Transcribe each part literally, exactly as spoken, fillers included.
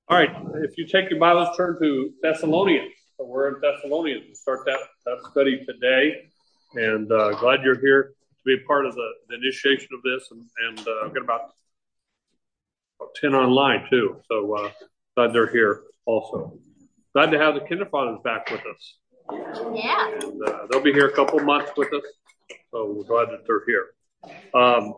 All right, if you take your Bibles, turn to Thessalonians. So we're in Thessalonians. We start that, that study today, and uh, glad you're here to be a part of the, the initiation of this. And, and uh, I've got about, about ten online too, so uh, glad they're here also. Glad to have the kinderfathers back with us. Yeah. And uh, they'll be here a couple months with us, so we're glad that they're here. Um,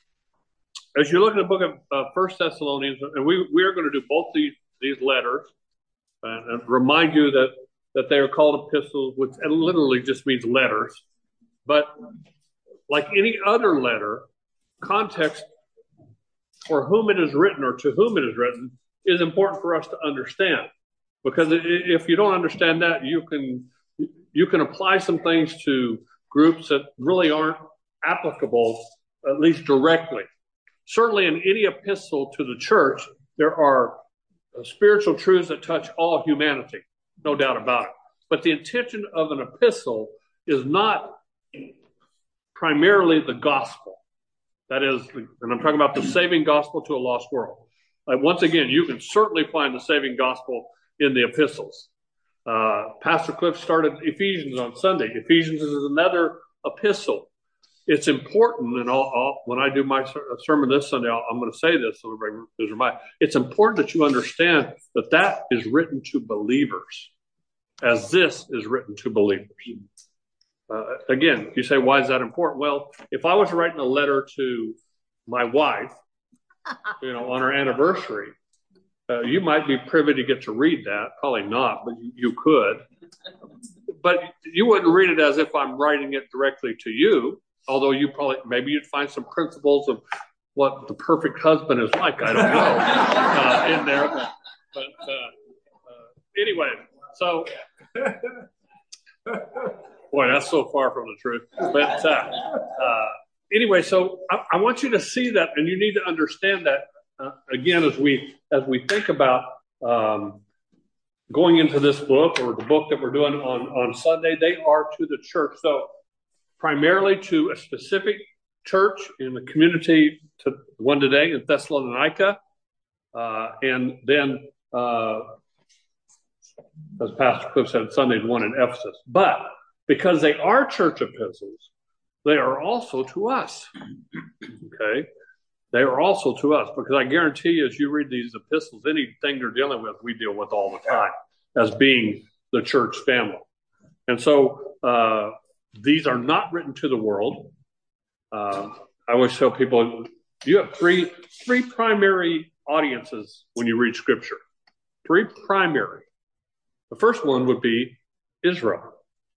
as you look at the book of uh, First Thessalonians, and we we are going to do both these these letters, and, and remind you that that they are called epistles, which literally just means letters. But like any other letter, context for whom it is written or to whom it is written is important for us to understand. Because if you don't understand that, you can you can apply some things to groups that really aren't applicable, at least directly. Certainly in any epistle to the church, there are spiritual truths that touch all humanity, no doubt about it. But the intention of an epistle is not primarily the gospel. That is, and I'm talking about the saving gospel to a lost world. Like, once again, you can certainly find the saving gospel in the epistles. Uh, Pastor Cliff started Ephesians on Sunday. Ephesians is another epistle. It's important, and I'll, I'll, when I do my sermon this Sunday, I'll, I'm going to say this, so is remind. It's important that you understand that that is written to believers, as this is written to believers. Uh, again, you say, why is that important? Well, if I was writing a letter to my wife, you know, on her anniversary, uh, you might be privy to get to read that. Probably not, but you, you could. But you wouldn't read it as if I'm writing it directly to you. Although you probably, maybe you'd find some principles of what the perfect husband is like. I don't know uh, in there. But, but uh, uh, anyway, so, boy, that's so far from the truth. But uh, uh, anyway, so I, I want you to see that, and you need to understand that, uh, again, as we as we think about um, going into this book or the book that we're doing on, on Sunday, they are to the church. So, primarily to a specific church in the community, to one today in Thessalonica, uh, and then, uh, as Pastor Cliff said, Sunday, one in Ephesus. But because they are church epistles, they are also to us. Okay? They are also to us, because I guarantee you, as you read these epistles, anything they're dealing with, we deal with all the time as being the church family. And so, uh, these are not written to the world. Uh, I always tell people, you have three three primary audiences when you read Scripture. Three primary. The first one would be Israel.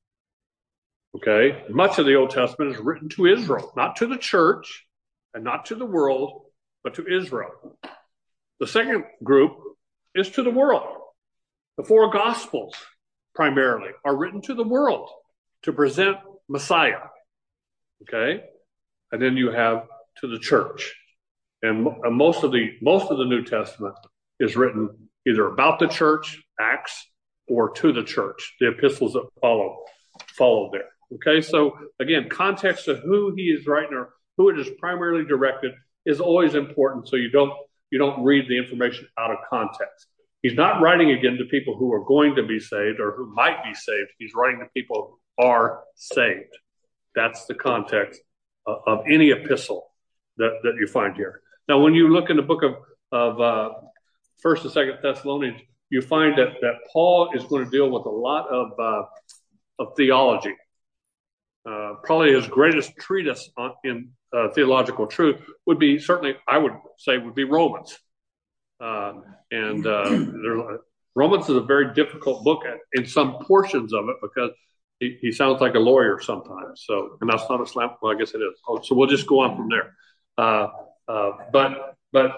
Okay? Much of the Old Testament is written to Israel, not to the church and not to the world, but to Israel. The second group is to the world. The four Gospels, primarily, are written to the world to present Messiah, okay, and then you have to the church, and most of the most of the New Testament is written either about the church, Acts, or to the church, the epistles that follow follow there. Okay, so again, context of who he is writing or who it is primarily directed is always important, so you don't you don't read the information out of context. He's not writing again to people who are going to be saved or who might be saved. He's writing to people who are saved. That's the context uh, of any epistle that, that you find here. Now, when you look in the book of, of uh, First and Second Thessalonians, you find that, that Paul is going to deal with a lot of, uh, of theology. Uh, probably his greatest treatise on, in uh, theological truth would be, certainly, I would say, would be Romans. Uh, and uh, there, Romans is a very difficult book at, in some portions of it, because he, he sounds like a lawyer sometimes. So, and that's not a slam. Well, I guess it is. Oh, so we'll just go on from there. Uh, uh, but but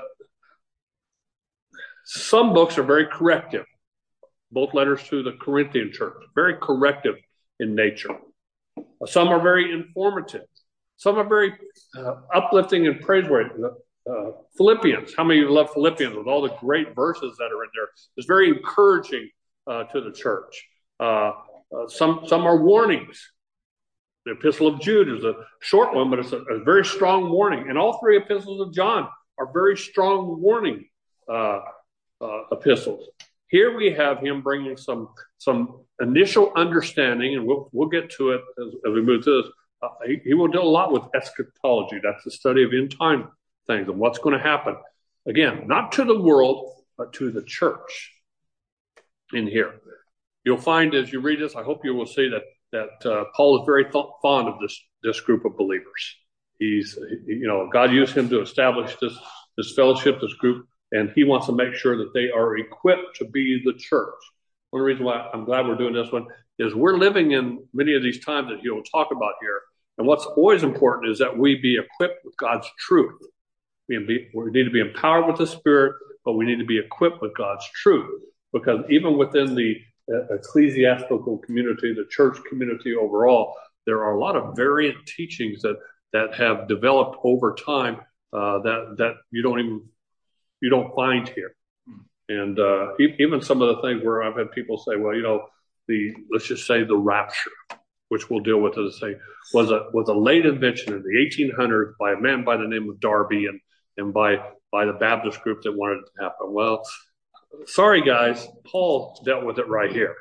some books are very corrective. Both letters to the Corinthian church, very corrective in nature. Some are very informative. Some are very uh, uplifting and praiseworthy. Uh, Philippians, how many of you love Philippians with all the great verses that are in there? It's very encouraging uh, to the church. Uh, uh, some some are warnings. The Epistle of Jude is a short one, but it's a, a very strong warning. And all three epistles of John are very strong warning uh, uh, epistles. Here we have him bringing some some initial understanding, and we'll we'll get to it as, as we move through this. Uh, he, he will deal a lot with eschatology. That's the study of end time things and what's going to happen. Again, not to the world, but to the church. In here, you'll find as you read this, I hope you will see that that uh, Paul is very th- fond of this this group of believers. He's, you know, God used him to establish this this fellowship, this group. And he wants to make sure that they are equipped to be the church. One reason why I'm glad we're doing this one is we're living in many of these times that he'll talk about here. And what's always important is that we be equipped with God's truth. We, be, we need to be empowered with the Spirit, but we need to be equipped with God's truth. Because even within the uh, ecclesiastical community, the church community overall, there are a lot of variant teachings that, that have developed over time uh, that, that you don't even you don't find here. And uh, even some of the things where I've had people say, well, you know, the let's just say the rapture, which we'll deal with as I say, was a was a late invention in the eighteen hundreds by a man by the name of Darby and and by by the Baptist group that wanted it to happen. Well, sorry guys, Paul dealt with it right here,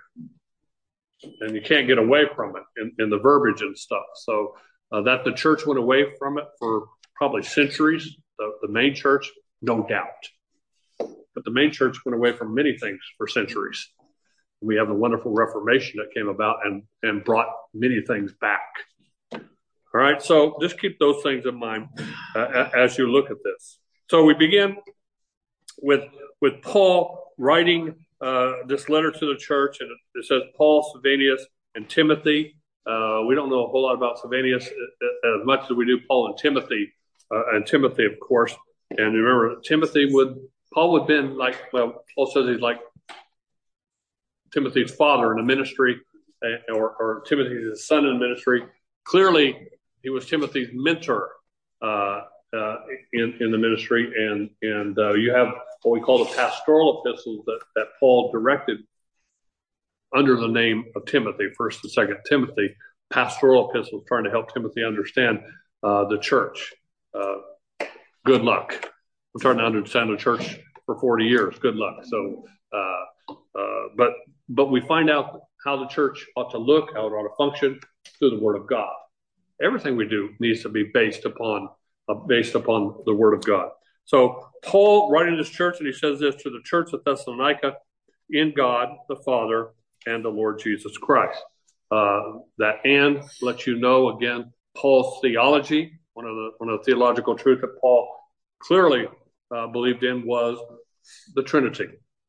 and you can't get away from it in, in the verbiage and stuff. So uh, that the church went away from it for probably centuries, the, the main church. No doubt. But the main church went away from many things for centuries. We have the wonderful Reformation that came about and, and brought many things back. All right, so just keep those things in mind uh, as you look at this. So we begin with, with Paul writing uh, this letter to the church, and it says Paul, Silvanus, and Timothy. Uh, we don't know a whole lot about Silvanus as much as we do Paul and Timothy, uh, and Timothy, of course. And remember, Timothy would, Paul would have been like, well, Paul says he's like Timothy's father in the ministry, or, or Timothy's son in the ministry. Clearly, he was Timothy's mentor uh, uh, in, in the ministry. And, and uh, you have what we call the pastoral epistles that, that Paul directed under the name of Timothy, First and Second Timothy, pastoral epistles trying to help Timothy understand uh, the church. Uh, Good luck. I'm trying to understand the church for forty years. Good luck. So, uh, uh, but but we find out how the church ought to look, how it ought to function through the Word of God. Everything we do needs to be based upon uh, based upon the Word of God. So Paul, writing to this church, and he says this to the church of Thessalonica, in God the Father and the Lord Jesus Christ. Uh, that and lets you know again Paul's theology. One of the one of the theological truths that Paul clearly uh, believed in was the Trinity.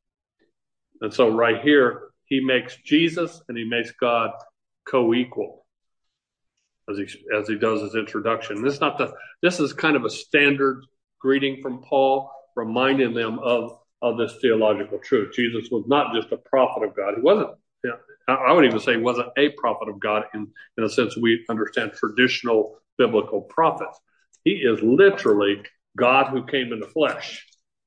And so right here, he makes Jesus and he makes God co-equal as he as he does his introduction. This is not the this is kind of a standard greeting from Paul, reminding them of of this theological truth. Jesus was not just a prophet of God. He wasn't. You know, I would even say he wasn't a prophet of God in in a sense we understand traditional biblical prophets. He is literally God who came in the flesh.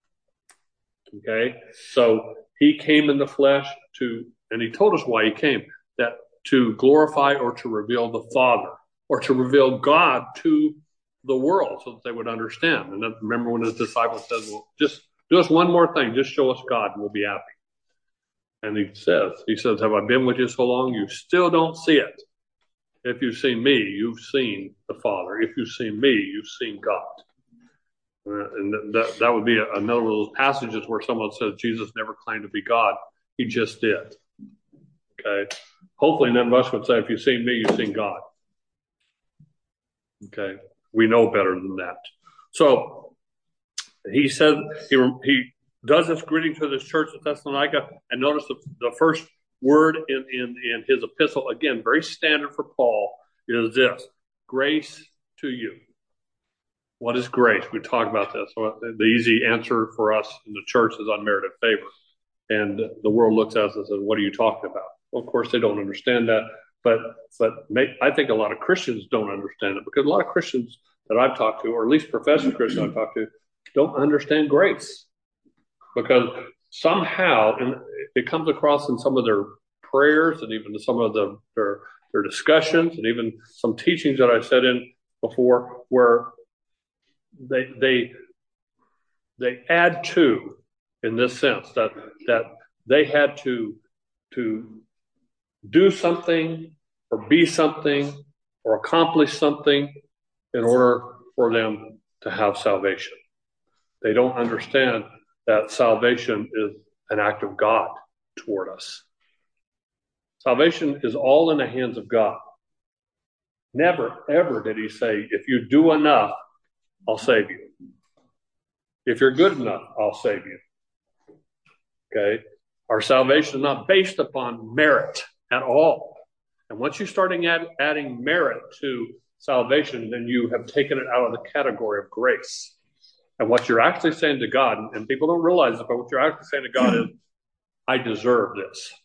Okay? So he came in the flesh to, and he told us why he came, that to glorify or to reveal the Father, or to reveal God to the world so that they would understand. And then remember when his disciples said, well, just do us one more thing, just show us God and we'll be happy. And he says, he says, have I been with you so long? You still don't see it. If you've seen me, you've seen the Father. If you've seen me, you've seen God. Uh, and that that would be a, another of those passages where someone says Jesus never claimed to be God. He just did. Okay. Hopefully none of us would say, if you've seen me, you've seen God. Okay. We know better than that. So he said, he, he does this greeting to this church at Thessalonica, and notice the, the first word in, in, in his epistle, again, very standard for Paul, is this: grace to you. What is grace? We talk about this. The easy answer for us in the church is unmerited favor. And the world looks at us and says, what are you talking about? Well, of course, they don't understand that. But but make, I think a lot of Christians don't understand it, because a lot of Christians that I've talked to, or at least professing Christians I've talked to, don't understand grace. Because somehow, and it comes across in some of their prayers and even some of the, their, their discussions and even some teachings that I said in before, where they they they add to in this sense, that that they had to, to do something or be something or accomplish something in order for them to have salvation. They don't understand that salvation is an act of God toward us. Salvation is all in the hands of God. Never, ever did he say, if you do enough, I'll save you. If you're good enough, I'll save you. Okay? Our salvation is not based upon merit at all. And once you start add, adding merit to salvation, then you have taken it out of the category of grace. And what you're actually saying to God, and people don't realize it, but what you're actually saying to God is, I deserve this.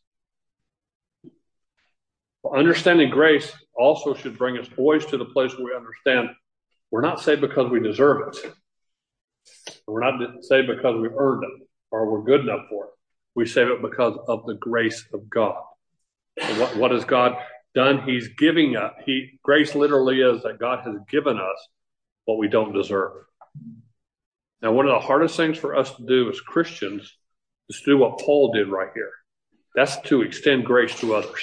Well, understanding grace also should bring us always to the place where we understand we're not saved because we deserve it. We're not saved because we've earned it or we're good enough for it. We save it because of the grace of God. And what, what has God done? He's giving us. He, grace literally is that God has given us what we don't deserve. Now, one of the hardest things for us to do as Christians is to do what Paul did right here. That's to extend grace to others.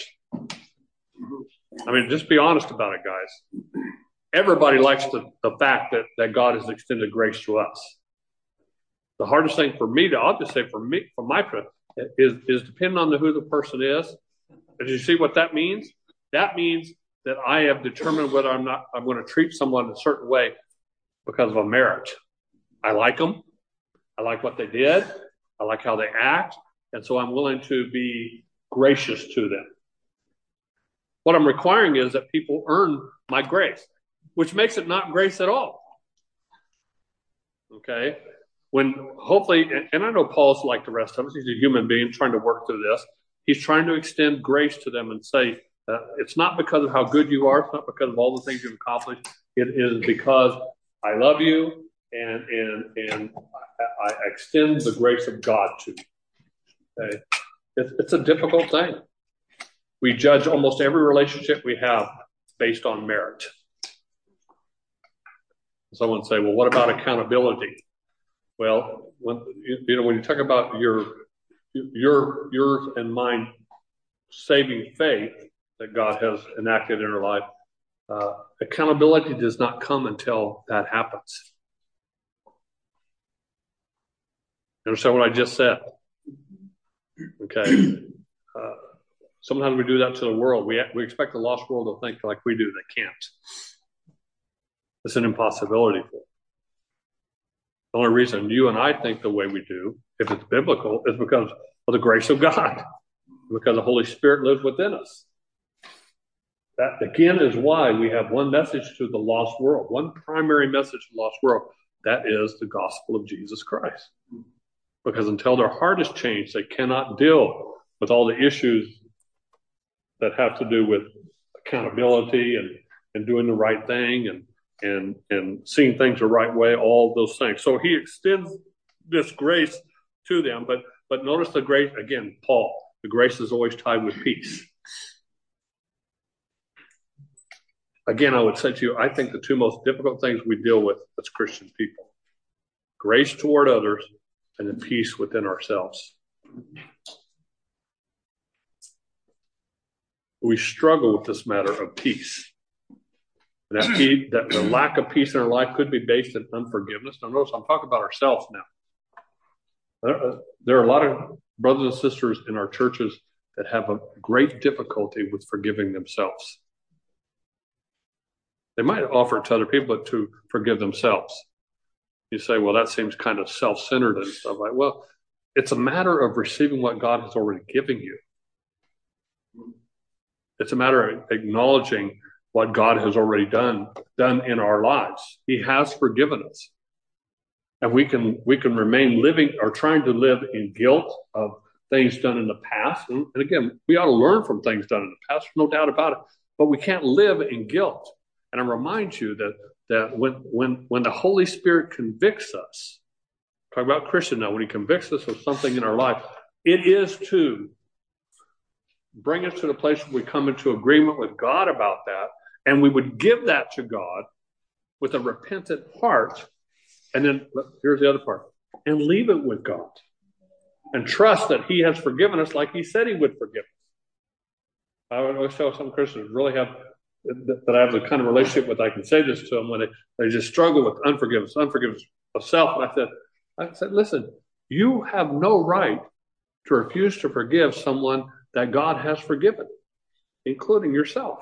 I mean, just be honest about it, guys. Everybody likes the, the fact that, that God has extended grace to us. The hardest thing for me to, I'll just say for me, for my friend, is, is depending on the, who the person is. Did you see what that means? That means that I have determined whether I'm not, I'm going to treat someone a certain way because of a merit. I like them. I like what they did. I like how they act. And so I'm willing to be gracious to them. What I'm requiring is that people earn my grace, which makes it not grace at all. Okay? When hopefully, and I know Paul's like the rest of us, he's a human being trying to work through this. He's trying to extend grace to them and say, uh, it's not because of how good you are. It's not because of all the things you've accomplished. It is because I love you and and and I, I extend the grace of God to you. Okay? It's, it's a difficult thing. We judge almost every relationship we have based on merit. Someone say, well, what about accountability? Well, when you know, when you talk about your your yours and mine saving faith that God has enacted in our life, uh, accountability does not come until that happens. You understand what I just said? Okay. Uh, sometimes we do that to the world. We we expect the lost world to think like we do. They can't. It's an impossibility for them. The only reason you and I think the way we do, if it's biblical, is because of the grace of God, because the Holy Spirit lives within us. That, again, is why we have one message to the lost world, one primary message to the lost world. That is the gospel of Jesus Christ. Because until their heart is changed, they cannot deal with all the issues that have to do with accountability and, and doing the right thing and and and seeing things the right way, all those things. So he extends this grace to them, but but notice the grace, again, Paul, the grace is always tied with peace. Again, I would say to you, I think the two most difficult things we deal with as Christian people, grace toward others and the peace within ourselves. We struggle with this matter of peace. That, peace, that the lack of peace in our life could be based in unforgiveness. Now, notice I'm talking about ourselves now. There, there are a lot of brothers and sisters in our churches that have a great difficulty with forgiving themselves. They might offer it to other people, but to forgive themselves. You say, well, that seems kind of self-centered and stuff like, well, it's a matter of receiving what God has already given you. It's a matter of acknowledging what God has already done, done in our lives. He has forgiven us. And we can we can remain living or trying to live in guilt of things done in the past. And, and again, we ought to learn from things done in the past, no doubt about it. But we can't live in guilt. And I remind you that that when when when the Holy Spirit convicts us, talk about Christian now, when he convicts us of something in our life, it is to bring us to the place where we come into agreement with God about that, and we would give that to God with a repentant heart. And then here's the other part, and leave it with God. and trust that he has forgiven us like he said he would forgive us. I would always tell some Christians really have that I have the kind of relationship with, I can say this to them when they, they just struggle with unforgiveness, unforgiveness of self. And I said, I said, listen, you have no right to refuse to forgive someone that God has forgiven, including yourself.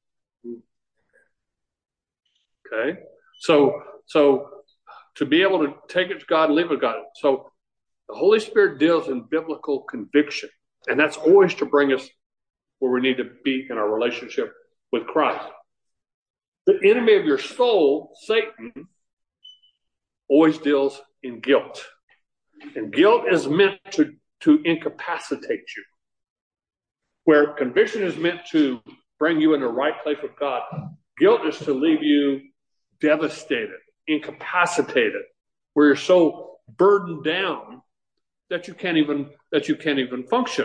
Okay? So, so to be able to take it to God and leave it to God. So the Holy Spirit deals in biblical conviction, and that's always to bring us where we need to be in our relationship with Christ. The enemy of your soul, Satan, always deals in guilt. And guilt is meant to, to incapacitate you. Where conviction is meant to bring you in the right place with God, guilt is to leave you devastated, incapacitated, where you're so burdened down that you can't even that you can't even function.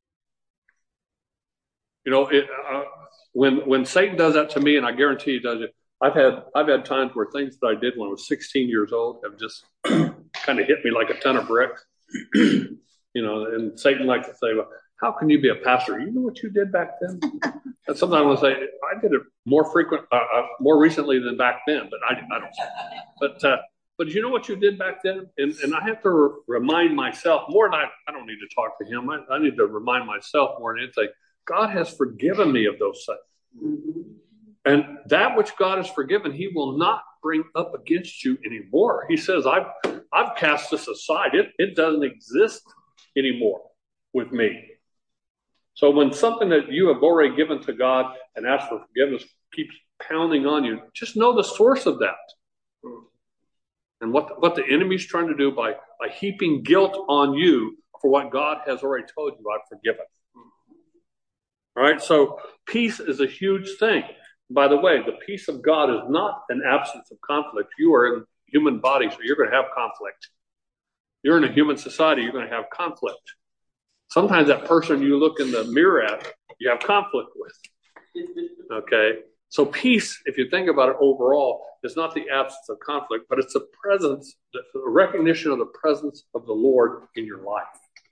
You know, it, uh, when when Satan does that to me, and I guarantee he does it. I've had I've had times where things that I did when I was sixteen years old have just kind of hit me like a ton of bricks. You know, and Satan likes to say, "Well, how can you be a pastor? You know what you did back then?" And sometimes I want to say, I did it more frequent, uh, uh, more recently than back then, but I, I don't. But uh, but you know what you did back then? And and I have to re- remind myself more than I, I don't need to talk to him. I, I need to remind myself more than anything. God has forgiven me of those things. Mm-hmm. And that which God has forgiven, he will not bring up against you anymore. He says, I've I've cast this aside. It it doesn't exist anymore with me. So when something that you have already given to God and asked for forgiveness keeps pounding on you, just know the source of that. And what, what the enemy's trying to do by, by heaping guilt on you for what God has already told you, I've forgiven. All right, so peace is a huge thing. By the way, the peace of God is not an absence of conflict. You are in human body, so you're going to have conflict. You're in a human society, you're going to have conflict. Sometimes that person you look in the mirror at, you have conflict with. Okay? So peace, if you think about it overall, is not the absence of conflict, but it's the presence, the recognition of the presence of the Lord in your life.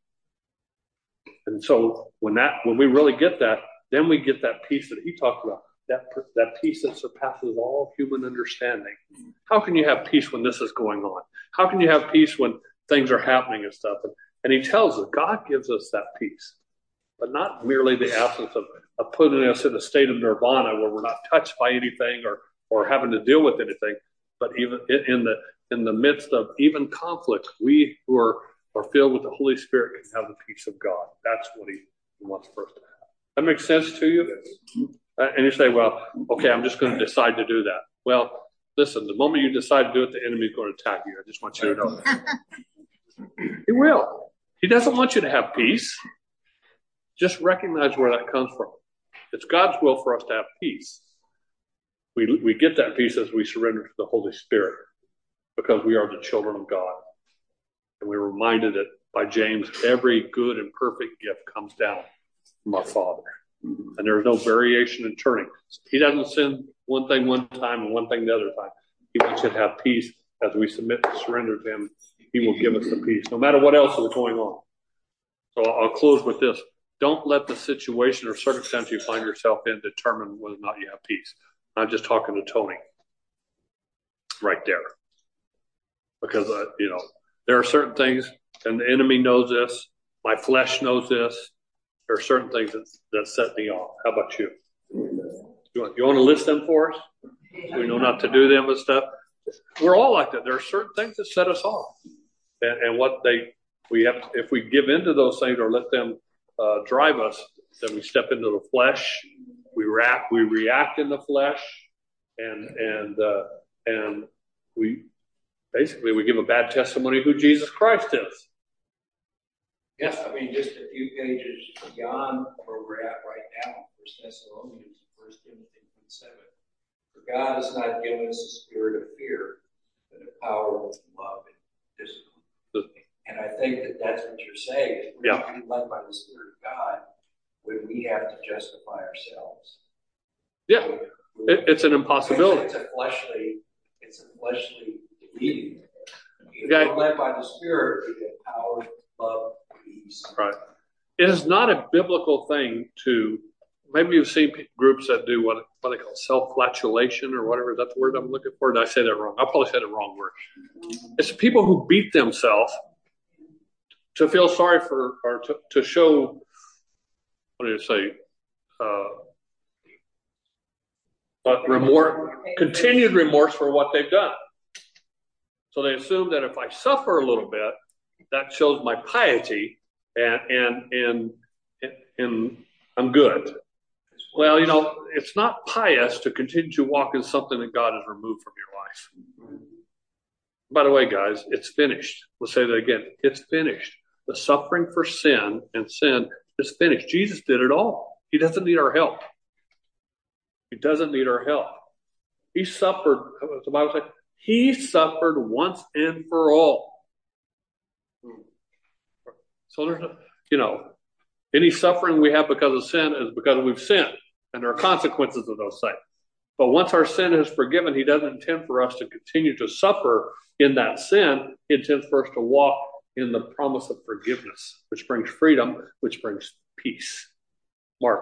And so when that, when we really get that, then we get that peace that he talked about, that, that peace that surpasses all human understanding. How can you have peace when this is going on? How can you have peace when things are happening and stuff? And, and he tells us, God gives us that peace, but not merely the absence of, of putting us in a state of nirvana where we're not touched by anything or, or having to deal with anything. But even in the in the midst of even conflict, we who are, are filled with the Holy Spirit can have the peace of God. That's what he wants for us to have. That makes sense to you? Uh, and you say, well, okay, I'm just going to decide to do that. Well, listen, the moment you decide to do it, the enemy is going to attack you. I just want you to know that. He will. He doesn't want you to have peace. Just recognize where that comes from. It's God's will for us to have peace. We we get that peace as we surrender to the Holy Spirit because we are the children of God. And we're reminded that by James, every good and perfect gift comes down from our Father. And there's no variation in turning. He doesn't send one thing one time and one thing the other time. He wants you to have peace as we submit and surrender to him. He will give us the peace, no matter what else is going on. So I'll close with this. Don't let the situation or circumstance you find yourself in determine whether or not you have peace. I'm just talking to Tony right there. Because, uh, you know, there are certain things, and the enemy knows this. My flesh knows this. There are certain things that, that set me off. How about you? You want, you want to list them for us? So we know not to do them and stuff. We're all like that. There are certain things that set us off. And, and what they, we have, to, if we give into those things or let them uh, drive us, then we step into the flesh. We react, we react in the flesh, and and uh, and we basically we give a bad testimony of who Jesus Christ is. Yes, I mean just a few pages beyond where we're at right now, First Thessalonians, First Timothy seven. For God has not given us a spirit of fear, but a power of love and discipline. And I think that that's what you're saying. Is we're yeah. not being led by the Spirit of God when we have to justify ourselves. Yeah, it, it's an impossibility. It's a fleshly, it's a fleshly leading. If okay. we're led by the Spirit, we get power, love, peace. Right. It is not a biblical thing to, maybe you've seen groups that do what, what they call self-flatulation or whatever. Is that the word I'm looking for? Did I say that wrong? I probably said the wrong word. It's people who beat themselves to feel sorry for, or to, to show, what do you say, uh, uh, remorse, continued remorse for what they've done. So they assume that if I suffer a little bit, that shows my piety and and and and I'm good. Well, you know, it's not pious to continue to walk in something that God has removed from your life. By the way, guys, it's finished. Let's say that again. It's finished. The suffering for sin and sin is finished. Jesus did it all. He doesn't need our help. He doesn't need our help. He suffered, what the Bible says, he suffered once and for all. So there's, you know, any suffering we have because of sin is because we've sinned, and there are consequences of those things. But once our sin is forgiven, he doesn't intend for us to continue to suffer in that sin. He intends for us to walk in the promise of forgiveness, which brings freedom, which brings peace. Mark.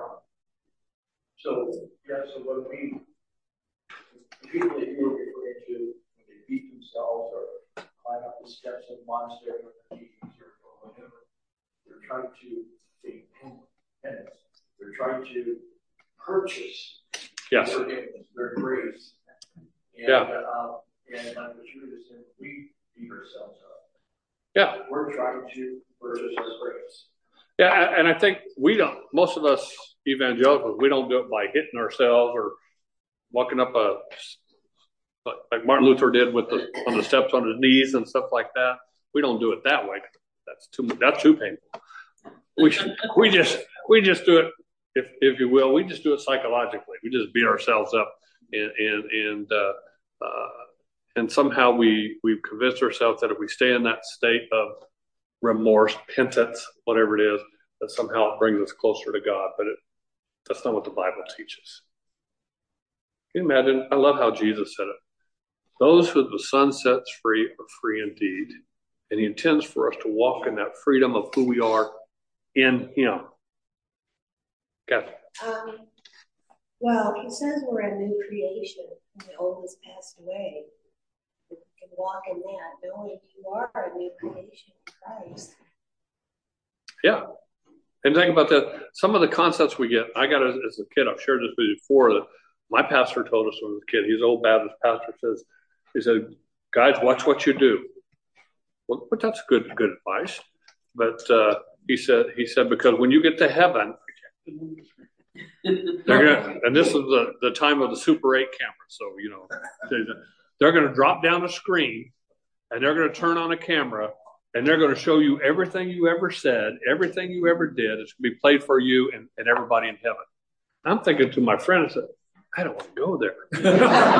So, yeah, so what we, the people that you were referring to, when they beat themselves or climb up the steps of the monastery or the meetings or whatever, they're trying to take penance. They're trying to purchase Yes. forgiveness, their grace. And, Yeah. Uh, and like what you were saying, we beat ourselves up. Yeah. We're trying to purchase our grace. Yeah, and I think we don't, most of us evangelicals, we don't do it by hitting ourselves or walking up a, like Martin Luther did with the, on the steps on his knees and stuff like that. We don't do it that way. That's too, that's too painful. We, we just, we just do it, if, if you will, we just do it psychologically. We just beat ourselves up and, and, and, uh, uh, and somehow we, we've convinced ourselves that if we stay in that state of remorse, penance, whatever it is, that somehow it brings us closer to God. But it, that's not what the Bible teaches. Can you imagine? I love how Jesus said it. Those who the Son sets free are free indeed. And he intends for us to walk in that freedom of who we are in him. Kathy. Um, well, he says we're a new creation and the old has passed away. We can walk in that, knowing you are a new creation in Christ. Yeah. And think about that. Some of the concepts we get, I got as, as a kid, I've shared this with you before, that my pastor told us when I was a kid. He's an old Baptist pastor, says, he said, guys, watch what you do. Well, but that's good, good advice. But uh, he said, he said, because when you get to heaven, they're gonna, and this is the, the time of the Super eight camera. So, you know, they're going to drop down a screen and they're going to turn on a camera and they're going to show you everything you ever said, everything you ever did. It's going to be played for you and, and everybody in heaven. I'm thinking to my friend, I said, I don't want to go there.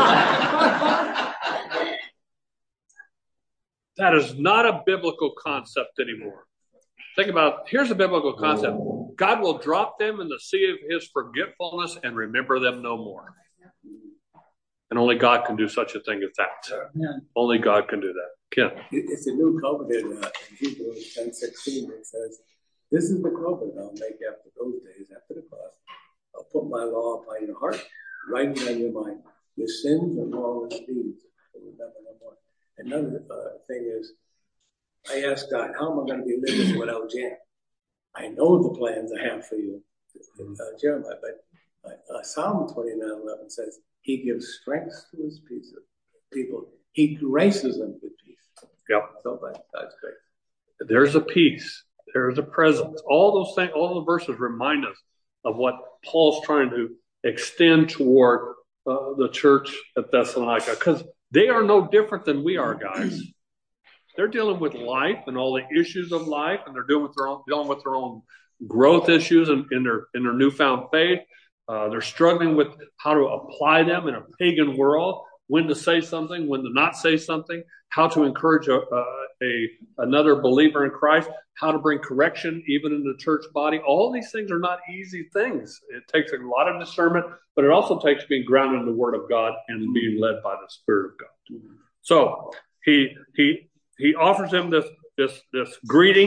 That is not a biblical concept anymore. Think about, here's a biblical concept. God will drop them in the sea of his forgetfulness and remember them no more. And only God can do such a thing as that. Yeah. Only God can do that. Ken. It's a new covenant uh, in Hebrews ten sixteen. It says, this is the covenant I'll make after those days, after the cross. I'll put my law upon your heart, write it on your mind. Your sins and lawless deeds will remember no more. Another uh, thing is, I asked God, how am I going to be living without Jan? I know the plans I have for you, uh, Jeremiah, but uh, Psalm twenty-nine eleven says, he gives strength to his people. He graces them with peace. Yep. So by God's grace. There's a peace. There's a presence. All those things, all the verses remind us of what Paul's trying to extend toward uh, the church at Thessalonica, because they are no different than we are, guys. They're dealing with life and all the issues of life, and they're dealing with their own, dealing with their own growth issues in, in their in their newfound faith. Uh, they're struggling with how to apply them in a pagan world, when to say something, when to not say something, how to encourage a, a, a another believer in Christ, how to bring correction even in the church body. All these things are not easy things. It takes a lot of discernment, but it also takes being grounded in the Word of God and being led by the Spirit of God. So he he he offers them this this this greeting,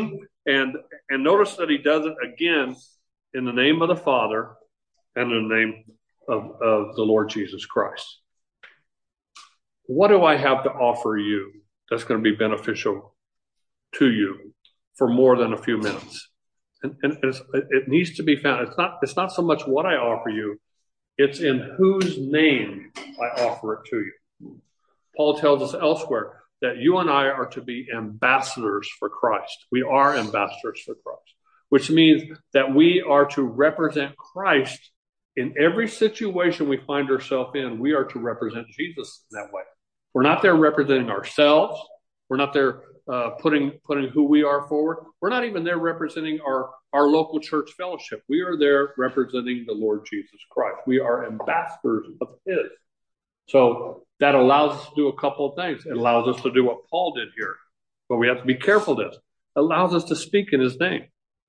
And, and notice that he does it again in the name of the Father and in the name of, of the Lord Jesus Christ. What do I have to offer you that's going to be beneficial to you for more than a few minutes? And, and it's, it needs to be found. It's not, it's not so much what I offer you, it's in whose name I offer it to you. Paul tells us elsewhere that you and I are to be ambassadors for Christ. We are ambassadors for Christ, which means that we are to represent Christ in every situation we find ourselves in. We are to represent Jesus in that way. We're not there representing ourselves. We're not there uh, putting putting who we are forward. We're not even there representing our, our local church fellowship. We are there representing the Lord Jesus Christ. We are ambassadors of His. So that allows us to do a couple of things. It allows us to do what Paul did here, but we have to be careful of this. It allows us to speak in His name.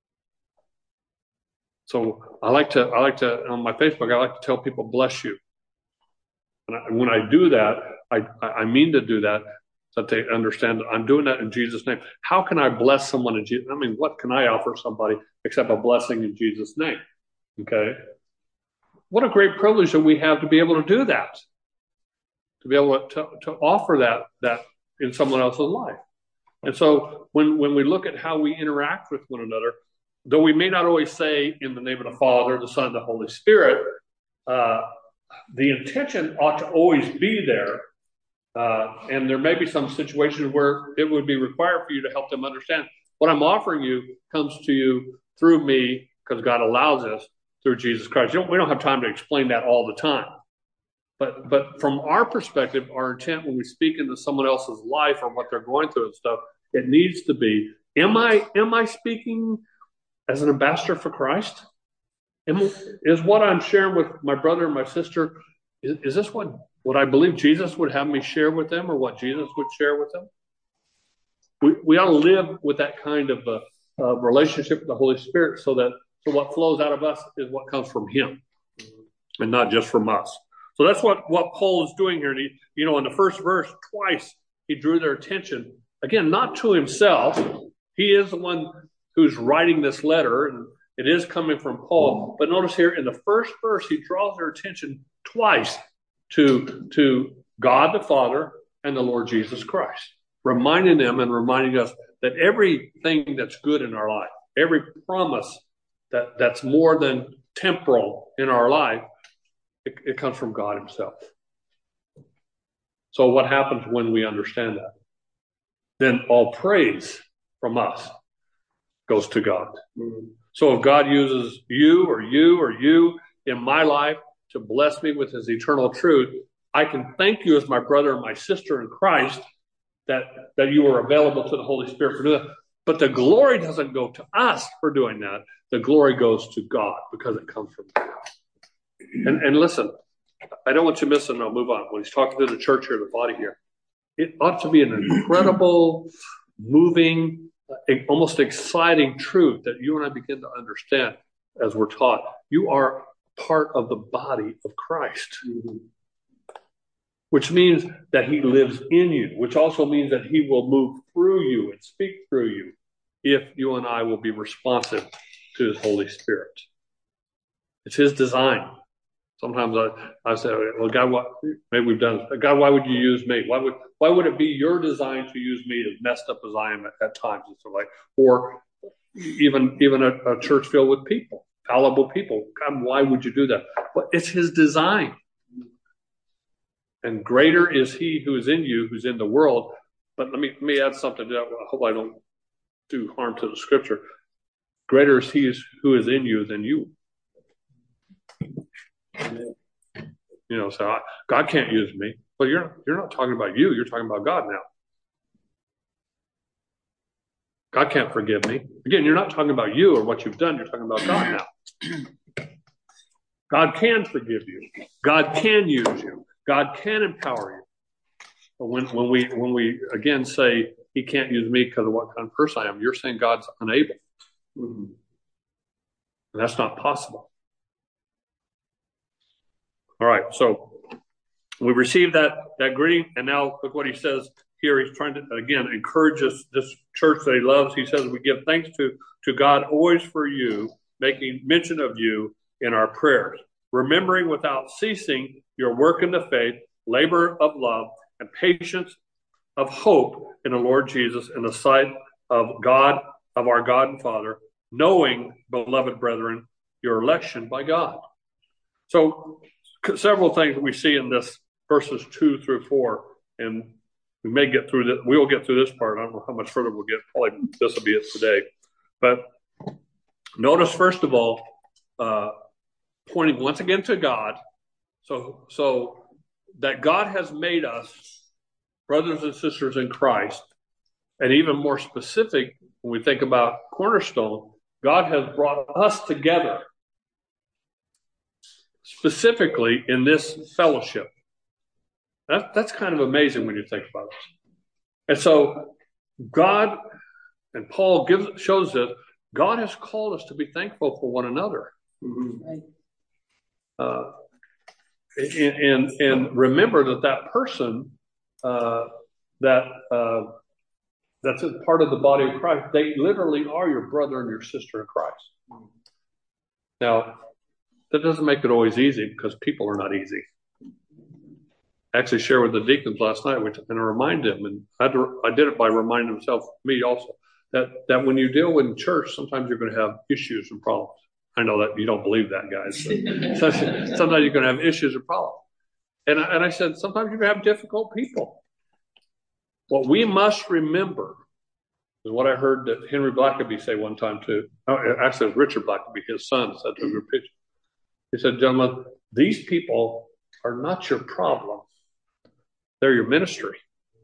So I like to, I like to, on my Facebook, I like to tell people, bless you. And, I, and when I do that, I, I mean to do that, so that they understand that I'm doing that in Jesus' name. How can I bless someone in Jesus? I mean, what can I offer somebody except a blessing in Jesus' name? Okay. What a great privilege that we have to be able to do that. To be able to, to offer that, that in someone else's life. And so when, when we look at how we interact with one another, though we may not always say in the name of the Father, the Son, and the Holy Spirit, uh, the intention ought to always be there. Uh, and there may be some situations where it would be required for you to help them understand what I'm offering you comes to you through me, because God allows us through Jesus Christ. You don't, we don't have time to explain that all the time. But but from our perspective, our intent when we speak into someone else's life or what they're going through and stuff, it needs to be, am I am I speaking as an ambassador for Christ? Am, is what I'm sharing with my brother and my sister, is, is this what, what I believe Jesus would have me share with them, or what Jesus would share with them? We we ought to live with that kind of a, a relationship with the Holy Spirit, so that so what flows out of us is what comes from Him, and not just from us. So that's what, what Paul is doing here. And he, you know, in the first verse, twice he drew their attention, again, not to himself. He is the one who's writing this letter, and it is coming from Paul. But notice here in the first verse, he draws their attention twice to, to God the Father and the Lord Jesus Christ, reminding them and reminding us that everything that's good in our life, every promise that, that's more than temporal in our life, It, it comes from God Himself. So what happens when we understand that? Then all praise from us goes to God. Mm-hmm. So if God uses you or you or you in my life to bless me with His eternal truth, I can thank you as my brother and my sister in Christ that, that you are available to the Holy Spirit for doing that. But the glory doesn't go to us for doing that. The glory goes to God because it comes from God. And, and listen, I don't want you missing, I'll move on. When he's talking to the church here, the body here, it ought to be an incredible, moving, almost exciting truth that you and I begin to understand as we're taught. You are part of the body of Christ, mm-hmm. which means that He lives in you, which also means that He will move through you and speak through you if you and I will be responsive to His Holy Spirit. It's His design. Sometimes I, I say, well, God, what, maybe we've done it. God, why would you use me? Why would why would it be your design to use me, as messed up as I am at, at times? And so like, or even even a, a church filled with people, fallible people. God, why would you do that? Well, it's His design. And greater is He who is in you, who's in the world. But let me let me add something to that. I hope I don't do harm to the Scripture. Greater is He who is in you than you. You know, so I, God can't use me. But you're you're not talking about you. You're talking about God now. God can't forgive me. Again, you're not talking about you or what you've done. You're talking about God now. God can forgive you. God can use you. God can empower you. But when when we when we again say He can't use me because of what kind of person I am, you're saying God's unable. Mm-hmm. And that's not possible. All right, so we received that, that greeting, and now look what he says here he's trying to, again, encourage us, this church that he loves. He says, we give thanks to, to God always for you, making mention of you in our prayers, remembering without ceasing your work in the faith, labor of love, and patience of hope in the Lord Jesus in the sight of God, of our God and Father, knowing, beloved brethren, your election by God. So several things we see in this verses two through four, and we may get through this. We'll get through this part. I don't know how much further we'll get. Probably this will be it today. But notice, first of all, uh, pointing once again to God. So, so that God has made us brothers and sisters in Christ, and even more specific, when we think about Cornerstone, God has brought us together specifically in this fellowship. That, that's kind of amazing when you think about it. And so God, and Paul gives shows us, God has called us to be thankful for one another. Mm-hmm. Uh, and, and, and remember that that person uh, that uh, that's a part of the body of Christ, they literally are your brother and your sister in Christ. Now, that doesn't make it always easy because people are not easy. I actually shared with the deacons last night, and I reminded them, and I, had to, I did it by reminding myself, me also, that, that when you deal with church, sometimes you're going to have issues and problems. I know that you don't believe that, guys. Sometimes you're going to have issues and problems. And I, and I said, sometimes you're going to have difficult people. What we must remember is what I heard that Henry Blackaby say one time too. Oh, actually, it was Richard Blackaby, his son, said to a group picture. He said, gentlemen, these people are not your problem. They're your ministry.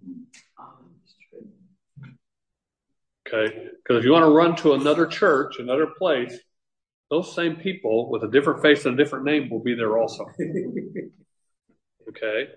Okay? Because if you want to run to another church, another place, those same people with a different face and a different name will be there also. Okay?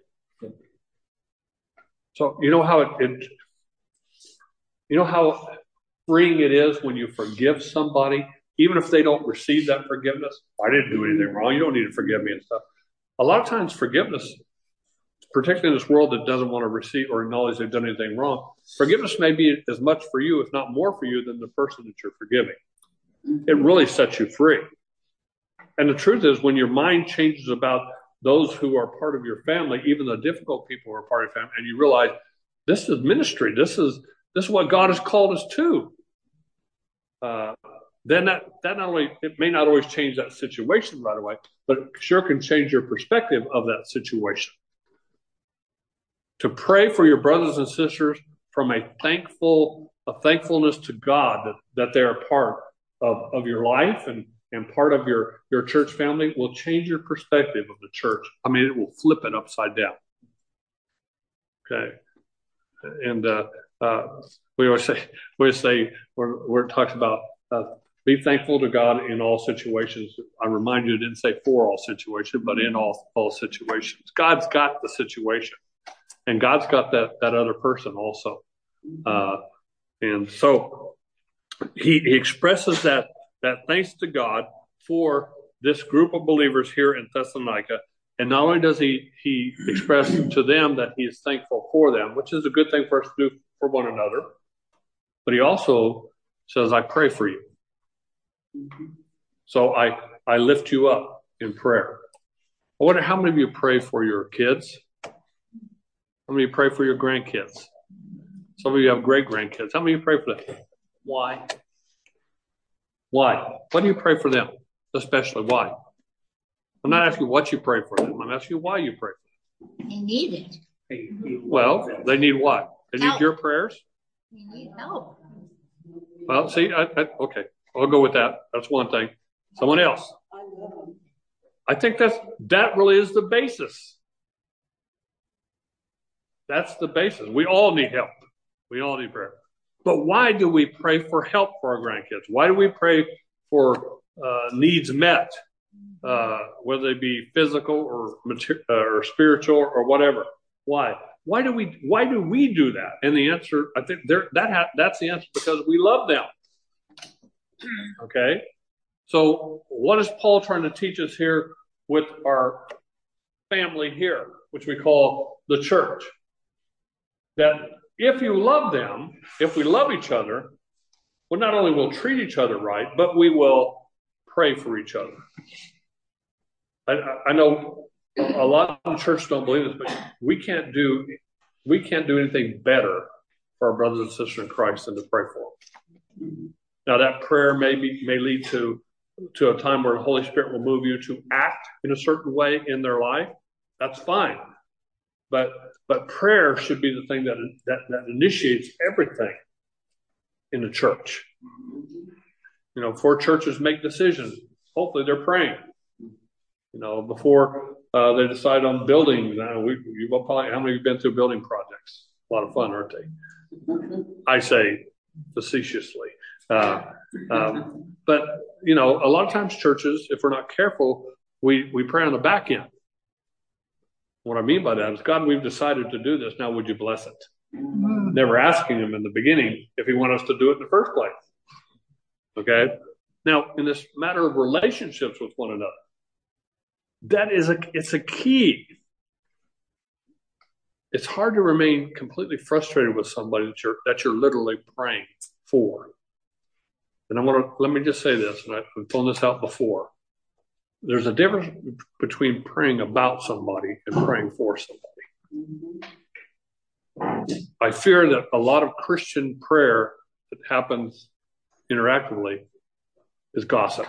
So you know how it, it you know how freeing it is when you forgive somebody, even if they don't receive that forgiveness. I didn't do anything wrong. You don't need to forgive me and stuff. A lot of times forgiveness, particularly in this world that doesn't want to receive or acknowledge they've done anything wrong, forgiveness may be as much for you, if not more for you, than the person that you're forgiving. It really sets you free. And the truth is, when your mind changes about those who are part of your family, even the difficult people who are part of your family, and you realize this is ministry, this is this is what God has called us to, uh, then that, that not only, it may not always change that situation right away, but it sure can change your perspective of that situation. To pray for your brothers and sisters from a thankful, a thankfulness to God that, that they're part of, of your life and, and part of your, your church family will change your perspective of the church. I mean, it will flip it upside down. Okay. And uh, uh, we always say, we always say, where, where it talks about uh, be thankful to God in all situations. I remind you, it didn't say for all situations, but in all, all situations. God's got the situation. And God's got that, that other person also. Uh, and so he, he expresses that, that thanks to God for this group of believers here in Thessalonica. And not only does he, he express to them that he is thankful for them, which is a good thing for us to do for one another, but he also says, I pray for you. So I, I lift you up in prayer. I wonder how many of you pray for your kids? How many of you pray for your grandkids? Some of you have great grandkids. How many of you pray for them? Why? Why? Why do you pray for them? Especially why? I'm not asking what you pray for them. I'm asking you why you pray for them. They need it. Well, they need what? They need Help. your prayers? They need help. Well, see, I, I, okay, I'll go with that. That's one thing. Someone else. I think that's that really is the basis. That's the basis. We all need help. We all need prayer. But why do we pray for help for our grandkids? Why do we pray for uh, needs met, uh, whether they be physical or material uh, or spiritual or whatever? Why? Why do we? Why do we do that? And the answer, I think, there that ha- that's the answer because we love them. Okay. So, what is Paul trying to teach us here with our family here, which we call the church? That if you love them, if we love each other, well, not only will treat each other right, but we will pray for each other. I, I know a lot of churches don't believe this, but we can't do we can't do anything better for our brothers and sisters in Christ than to pray for them. Now, that prayer may be, may lead to to a time where the Holy Spirit will move you to act in a certain way in their life. That's fine, but but prayer should be the thing that that, that initiates everything in the church. You know, before churches make decisions, hopefully they're praying. You know, before uh, they decide on buildings. Uh, we, you've probably, how many of you have been through building projects? A lot of fun, aren't they? I say facetiously. Uh, um, but, you know, a lot of times churches, if we're not careful, we, we pray on the back end. What I mean by that is, God, we've decided to do this. Now, would you bless it? Mm-hmm. Never asking him in the beginning if he wanted us to do it in the first place. Okay? Now, in this matter of relationships with one another, that is a, it's a key. It's hard to remain completely frustrated with somebody that you're, that you're literally praying for. And I want to, let me just say this, and I've thrown this out before. There's a difference between praying about somebody and praying for somebody. I fear that a lot of Christian prayer that happens interactively is gossip,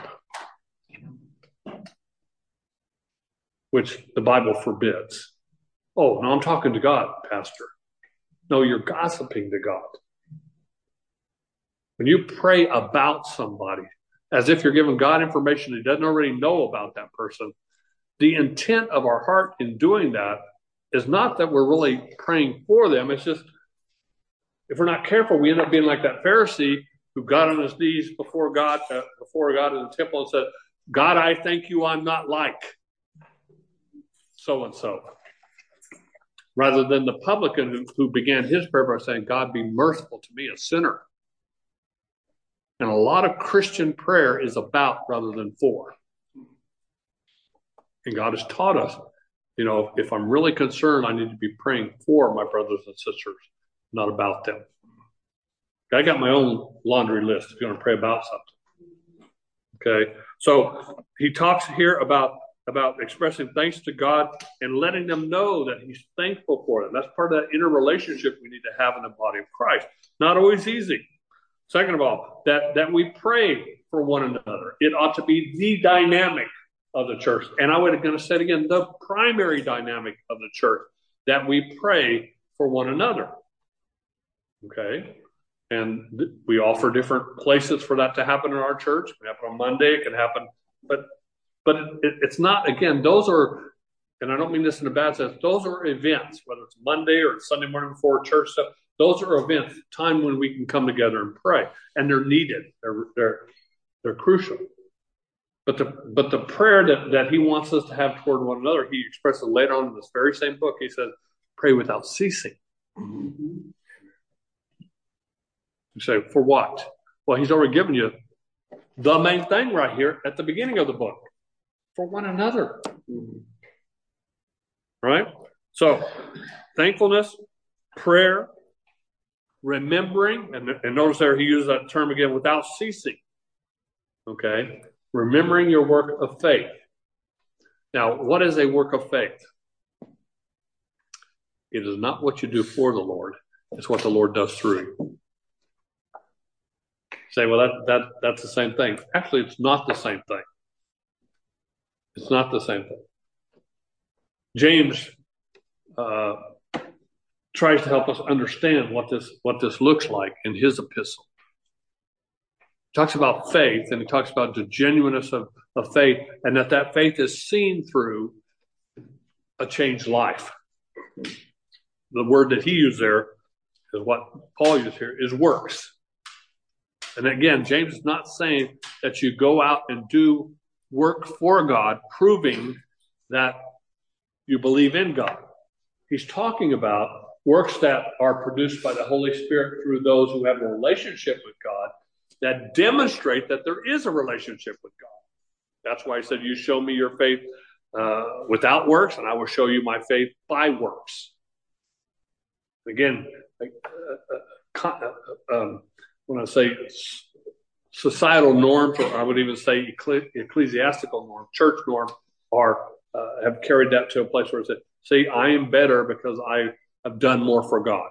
which the Bible forbids. Oh, no, I'm talking to God, Pastor. No, you're gossiping to God. When you pray about somebody, as if you're giving God information he doesn't already know about that person, the intent of our heart in doing that is not that we're really praying for them. It's just, if we're not careful, we end up being like that Pharisee who got on his knees before God, uh, before God in the temple and said, God, I thank you I'm not like so-and-so. Rather than the publican who, who began his prayer by saying, God, be merciful to me, a sinner. And a lot of Christian prayer is about rather than for. And God has taught us, you know, if I'm really concerned, I need to be praying for my brothers and sisters, not about them. I got my own laundry list if you want to pray about something. Okay, so he talks here about, about expressing thanks to God and letting them know that he's thankful for them. That's part of that inner relationship we need to have in the body of Christ. Not always easy. Second of all, that, that we pray for one another. It ought to be the dynamic of the church. And I would have going to say it again, the primary dynamic of the church, that we pray for one another. Okay? And th- we offer different places for that to happen in our church. It can happen on Monday. It can happen. But but it, it's not, again, those are, and I don't mean this in a bad sense, those are events, whether it's Monday or Sunday morning before church stuff. Those are events, time when we can come together and pray, and they're needed. They're they're they're crucial. But the but the prayer that, that he wants us to have toward one another, he expresses later on in this very same book. He says, "Pray without ceasing." Mm-hmm. You say, for what? Well, he's already given you the main thing right here at the beginning of the book: for one another. Mm-hmm. Right? So, thankfulness, prayer, remembering, and, and notice there he uses that term again, without ceasing. Okay? Remembering your work of faith. Now, what is a work of faith? It is not what you do for the Lord. It's what the Lord does through you. Say, well, that, that that's the same thing. Actually, it's not the same thing. It's not the same thing. James uh, tries to help us understand what this what this looks like in his epistle. He talks about faith, and he talks about the genuineness of, of faith, and that that faith is seen through a changed life. The word that he used there is what Paul used here, is works. And again, James is not saying that you go out and do work for God, proving that you believe in God. He's talking about works that are produced by the Holy Spirit through those who have a relationship with God that demonstrate that there is a relationship with God. That's why he said, you show me your faith uh, without works, and I will show you my faith by works. Again, like uh, uh, um, when I say societal norms, or I would even say ecclesiastical norms, church norms, are uh, have carried that to a place where it says, "See, I am better because I have done more for God."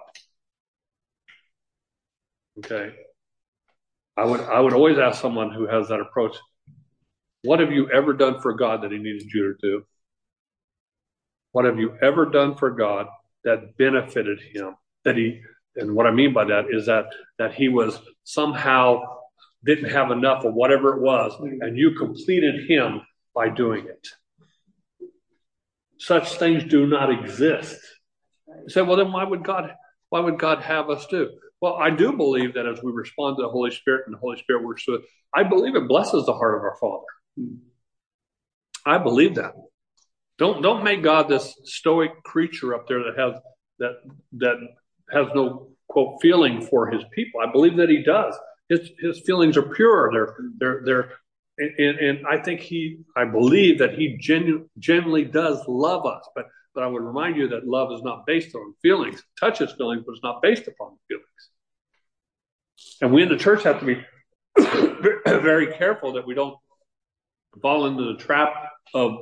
Okay, I would I would always ask someone who has that approach, "What have you ever done for God that He needed you to do? What have you ever done for God that benefited Him? That He..." And what I mean by that is that that He was somehow didn't have enough of whatever it was, and you completed Him by doing it. Such things do not exist. You say, well, then why would God? Why would God have us do? Well, I do believe that as we respond to the Holy Spirit and the Holy Spirit works through it, I believe it blesses the heart of our Father. I believe that. Don't don't make God this stoic creature up there that has that that has no quote feeling for His people. I believe that He does. His his feelings are pure. They're they're they're and, and I think He I believe that He genu- genuinely does love us. But but I would remind you that love is not based on feelings. It touches feelings, but it's not based upon feelings. And we in the church have to be very careful that we don't fall into the trap of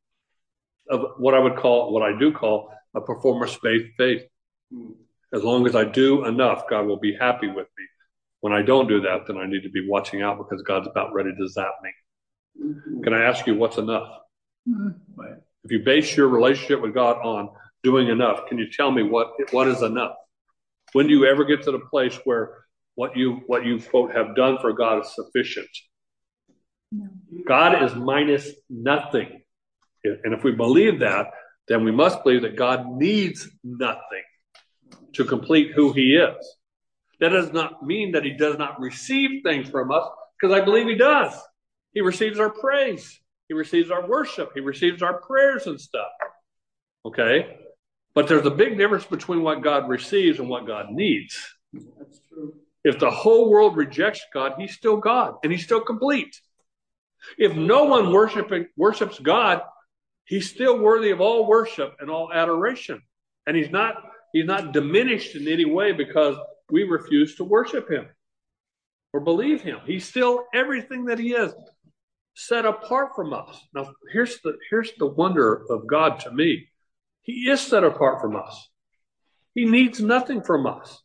of what I would call, what I do call, a performance-based faith. As long as I do enough, God will be happy with me. When I don't do that, then I need to be watching out because God's about ready to zap me. Mm-hmm. Can I ask you what's enough? Mm-hmm. If you base your relationship with God on doing enough, can you tell me what what is enough? When do you ever get to the place where what you what you quote have done for God is sufficient? No. God is minus nothing. And if we believe that, then we must believe that God needs nothing to complete who He is. That does not mean that He does not receive things from us, because I believe He does. He receives our praise. He receives our worship. He receives our prayers and stuff. Okay? But there's a big difference between what God receives and what God needs. That's true. If the whole world rejects God, He's still God, and He's still complete. If no one worshiping, worships God, He's still worthy of all worship and all adoration. And He's not, He's not diminished in any way because we refuse to worship Him or believe Him. He's still everything that He is, set apart from us. Now, here's the, here's the wonder of God to me. He is set apart from us. He needs nothing from us.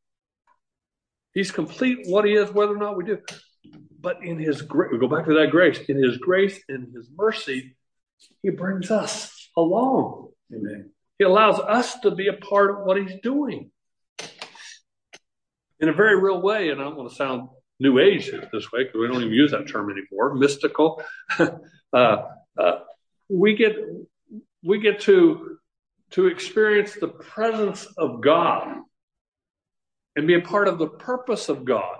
He's complete what He is, whether or not we do. But in His grace, we go back to that grace. In His grace and His mercy, He brings us along. Amen. He allows us to be a part of what He's doing. In a very real way, and I don't want to sound New Age this way, because we don't even use that term anymore, mystical. uh, uh, we get we get to, to experience the presence of God and be a part of the purpose of God.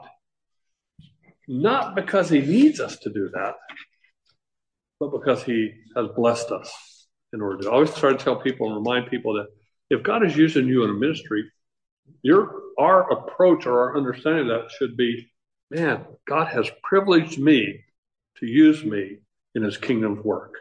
Not because He needs us to do that, but because He has blessed us in order to. I always try to tell people and remind people that if God is using you in a ministry, your our approach or our understanding of that should be, man, God has privileged me to use me in His kingdom's work.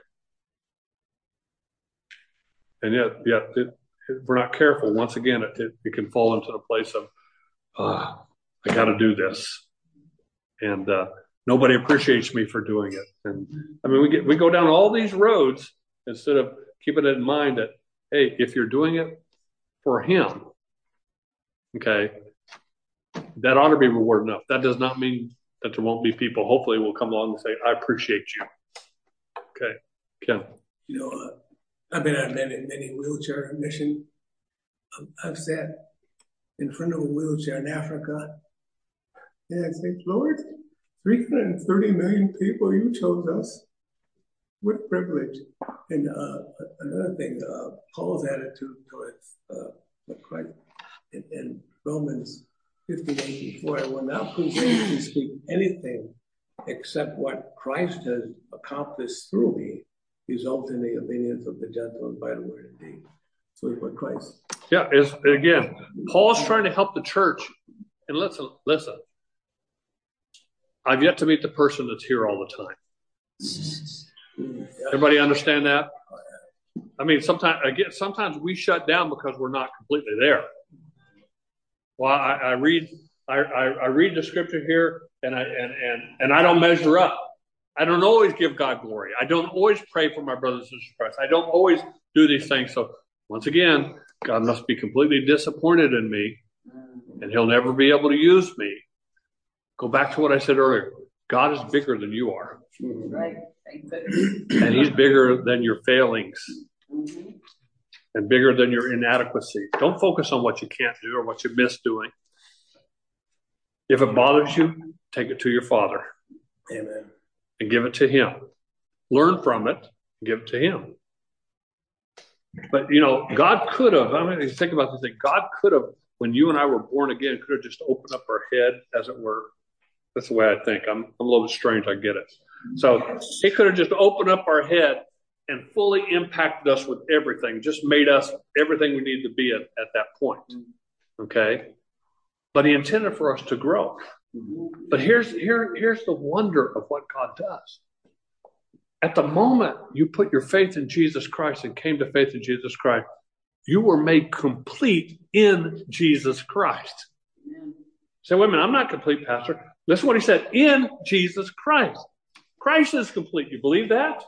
And yet, yet it, if we're not careful, once again, it, it, it can fall into the place of, uh, I got to do this. And uh, nobody appreciates me for doing it. And I mean, we get we go down all these roads instead of keeping it in mind that, hey, if you're doing it for Him, okay, that ought to be reward enough. That does not mean that there won't be people, hopefully, will come along and say, I appreciate you. Okay, Ken. You know, uh, I've been on many, many wheelchair missions. I've sat in front of a wheelchair in Africa. And I say, Lord, three hundred thirty million people, you chose us. What a privilege. And uh, another thing, uh, Paul's attitude towards uh, Christ in, in Romans fifteen eighty-four, I will not presume to speak anything except what Christ has accomplished through me, result in the obedience of the gentle and by the word and deed. So it's what Christ. Yeah, is again, Paul's trying to help the church. And listen, listen. I've yet to meet the person that's here all the time. Everybody understand that? I mean, sometimes again, sometimes we shut down because we're not completely there. Well, I, I read I, I, I read the scripture here, and I and, and and I don't measure up. I don't always give God glory. I don't always pray for my brothers and sisters in Christ. I don't always do these things. So once again, God must be completely disappointed in me, and he'll never be able to use me. Go back to what I said earlier. God is bigger than you are. Right. Thank goodness. And he's bigger than your failings. Mm-hmm. And bigger than your inadequacy. Don't focus on what you can't do or what you miss doing. If it bothers you, take it to your Father. Amen. And give it to him. Learn from it, give it to him. But, you know, God could have, I mean, think about this thing. God could have, when you and I were born again, could have just opened up our head, as it were. That's the way I think. I'm, I'm a little bit strange, I get it. So he could have just opened up our head and fully impacted us with everything, just made us everything we need to be at, at that point. Okay? But he intended for us to grow. But here's here here's the wonder of what God does. At the moment you put your faith in Jesus Christ and came to faith in Jesus Christ, you were made complete in Jesus Christ. Say, wait a minute, I'm not complete, Pastor. Listen to what he said, in Jesus Christ. Christ is complete. You believe that?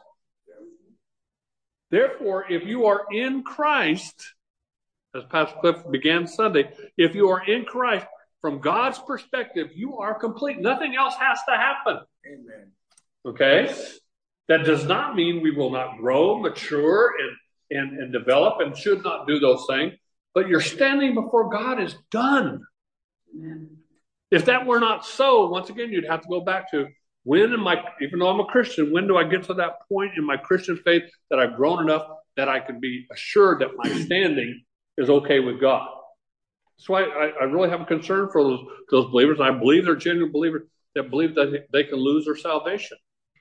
Therefore, if you are in Christ, as Pastor Cliff began Sunday, if you are in Christ, from God's perspective, you are complete. Nothing else has to happen. Amen. Okay? That does not mean we will not grow, mature, and, and, and develop and should not do those things. But your standing before God is done. Amen. If that were not so, once again, you'd have to go back to when am I, even though I'm a Christian, when do I get to that point in my Christian faith that I've grown enough that I can be assured that my standing is okay with God? That's why I, I really have a concern for those, those believers. I believe they're genuine believers that believe that they can lose their salvation.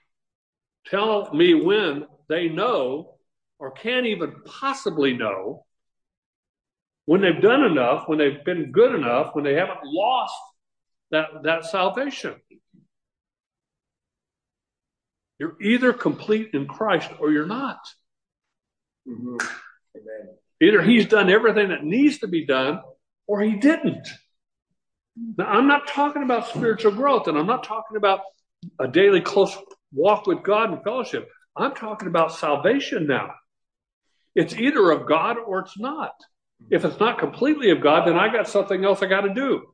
Tell me when they know or can't even possibly know when they've done enough, when they've been good enough, when they haven't lost that, that salvation. You're either complete in Christ or you're not. Mm-hmm. Amen. Either he's done everything that needs to be done or he didn't. Now, I'm not talking about spiritual growth, and I'm not talking about a daily close walk with God and fellowship. I'm talking about salvation now. It's either of God or it's not. If it's not completely of God, then I got something else I got to do.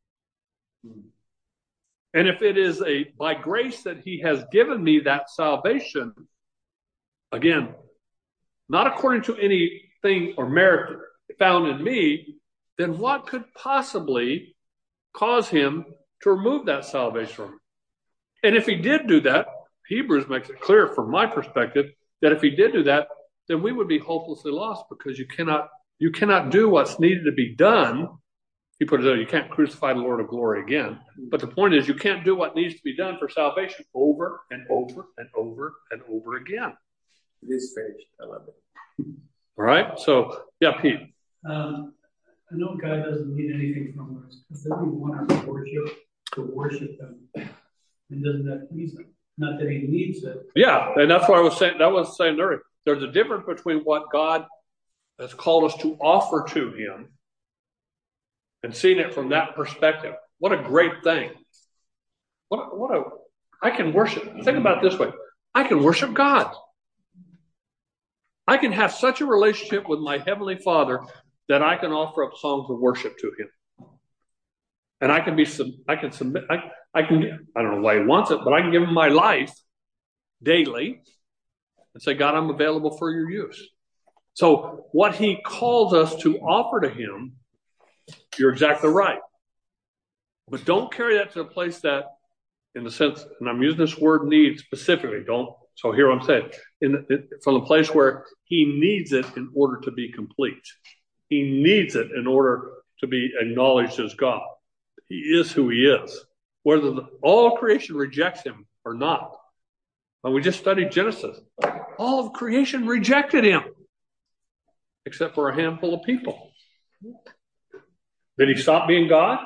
And if it is a by grace that he has given me that salvation, again, not according to anything or merit found in me, then what could possibly cause him to remove that salvation from me? And if he did do that, Hebrews makes it clear from my perspective that if he did do that, then we would be hopelessly lost, because you cannot you cannot do what's needed to be done. He put it there, you can't crucify the Lord of glory again. But the point is, you can't do what needs to be done for salvation over and over and over and over again. It is finished. I love it. All right? So, yeah, Pete. Um, I know God doesn't need anything from us, because then we want our worship to worship him. And doesn't that please him? Not that he needs it. Yeah, and that's what I was saying. That was saying earlier. There's a difference between what God has called us to offer to him and seeing it from that perspective. What a great thing. What, what a, I can worship. Think about it this way. I can worship God. I can have such a relationship with my Heavenly Father that I can offer up songs of worship to him. And I can be, I can submit, I, I can, I don't know why he wants it, but I can give him my life daily and say, God, I'm available for your use. So what he calls us to offer to him, you're exactly right. But don't carry that to the place that, in the sense, and I'm using this word need specifically, don't, so here I'm saying, in the, from the place where he needs it in order to be complete. He needs it in order to be acknowledged as God. He is who he is. Whether the, all creation rejects him or not. When we just studied Genesis, all of creation rejected him, except for a handful of people. Did he stop being God?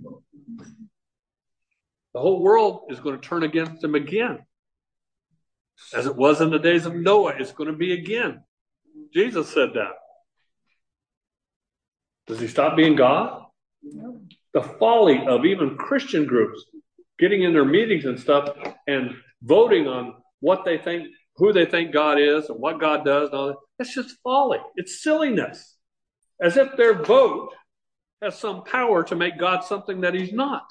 The whole world is going to turn against him again. As it was in the days of Noah, it's going to be again. Jesus said that. Does he stop being God? The folly of even Christian groups getting in their meetings and stuff and voting on what they think, who they think God is and what God does and all that. That's just folly. It's silliness. As if their vote has some power to make God something that he's not.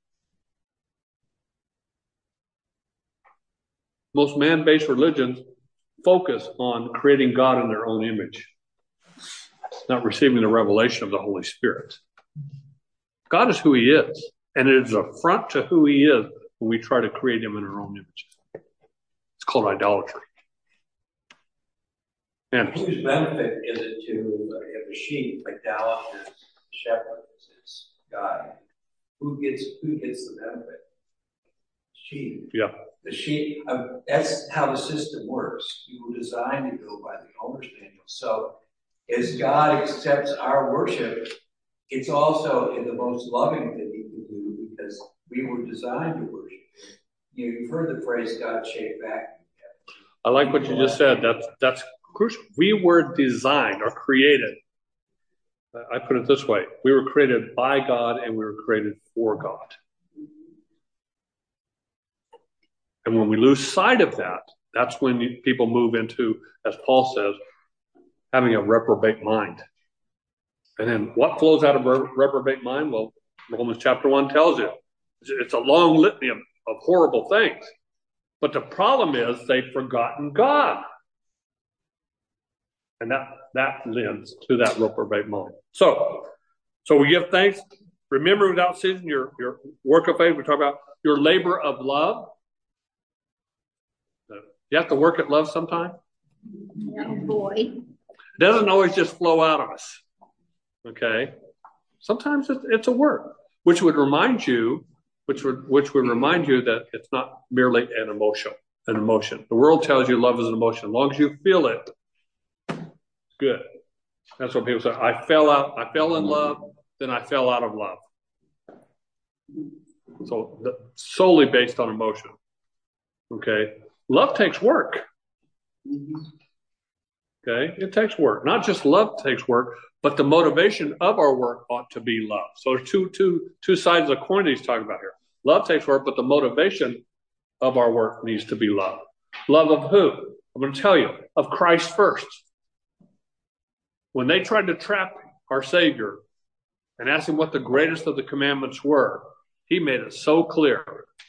Most man-based religions focus on creating God in their own image, not receiving the revelation of the Holy Spirit. God is who he is, and it is an affront to who he is when we try to create him in our own image. It's called idolatry. And whose benefit is it to if a sheep idolatrous shepherd is God? Who gets who gets the benefit? Sheep. Yeah. The sheep. Um, that's how the system works. We were designed to go by the owner's manual. So, as God accepts our worship, it's also in the most loving that he can do because we were designed to worship him. You know, you've heard the phrase God shaped back. I like what you just said. That's that's crucial. We were designed or created. I put it this way. We were created by God and we were created for God. And when we lose sight of that, that's when people move into, as Paul says, having a reprobate mind. And then what flows out of a reprobate mind? Well, Romans chapter one tells you. It's a long litany of, of horrible things. But the problem is they've forgotten God. And that, that leads to that reprobate mind. So, so we give thanks. Remember without ceasing your, your work of faith. We talk about your labor of love. You have to work at love sometime. Oh boy. It doesn't always just flow out of us. Okay? Sometimes it's, it's a work, which would remind you, which would which would remind you that it's not merely an emotion. An emotion. The world tells you love is an emotion. As long as you feel it, good. That's what people say. I fell out. I fell in love, then I fell out of love. So the, solely based on emotion. Okay. Love takes work. Okay, it takes work. Not just love takes work, but the motivation of our work ought to be love. So there's two, two, two sides of the coin that he's talking about here. Love takes work, but the motivation of our work needs to be love. Love of who? I'm going to tell you, of Christ first. When they tried to trap our Savior and ask him what the greatest of the commandments were, he made it so clear.